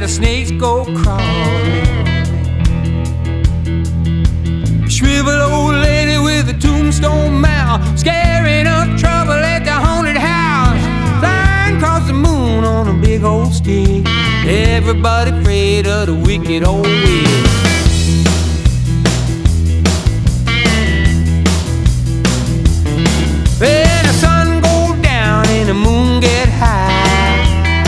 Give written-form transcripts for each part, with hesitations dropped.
snakes go crawling. Shriveled old lady with a tombstone mouth, scaring up trouble at the haunted house. Flying across the moon on a big old stick. Everybody afraid of the wicked old witch. When the sun goes down and the moon get high,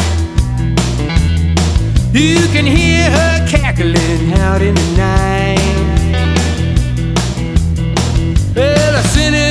you can hear her cackling out in the night. Well, a cynic